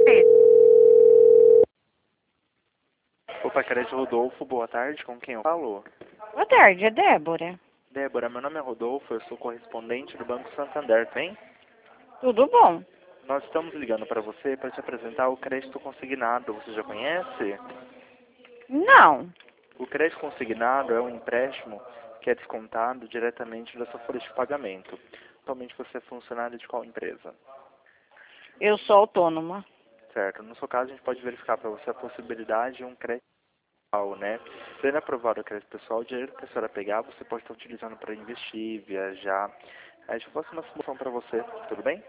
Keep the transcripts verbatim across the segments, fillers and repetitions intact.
Opa, Crédito Rodolfo, boa tarde, com quem eu falo? Boa tarde, é Débora. Débora, meu nome é Rodolfo, eu sou correspondente do Banco Santander, tem? Tudo bom? Nós estamos ligando para você para te apresentar o crédito consignado, você já conhece? Não. O crédito consignado é um empréstimo que é descontado diretamente da sua folha de pagamento. Atualmente você é funcionário de qual empresa? Eu sou autônoma. Certo, no seu caso a gente pode verificar para você a possibilidade de um crédito pessoal, né? Sendo aprovado o crédito pessoal, o dinheiro que a senhora pegar, você pode estar utilizando para investir, viajar. Aí eu faço uma solução para você, tudo bem?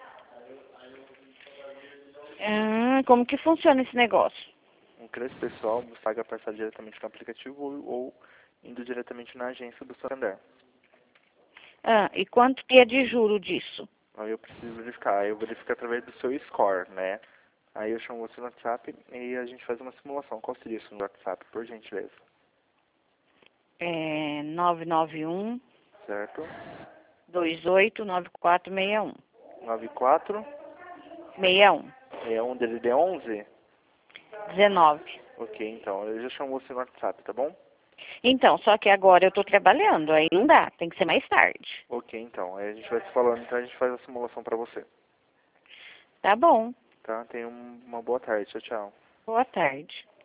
Hum, como que funciona esse negócio? Um crédito pessoal você paga parcela diretamente no aplicativo ou, ou indo diretamente na agência do Santander. Ah, e quanto que é de juro disso? Aí eu preciso verificar, aí eu verifico através do seu score, né? Aí eu chamo você no WhatsApp e a gente faz uma simulação. Qual seria isso no WhatsApp, por gentileza? É nove nove um, Certo? dois oito nove quatro seis um. nove quatro seis um. é um D D D onze? dezenove. Ok, então, eu já chamo você no WhatsApp, tá bom? Então, só que agora eu tô trabalhando, aí não dá, tem que ser mais tarde. Ok, então, aí a gente vai se falando, então a gente faz a simulação pra você, Tá bom. tá? Tenha um- uma boa tarde, tchau, tchau. Boa tarde.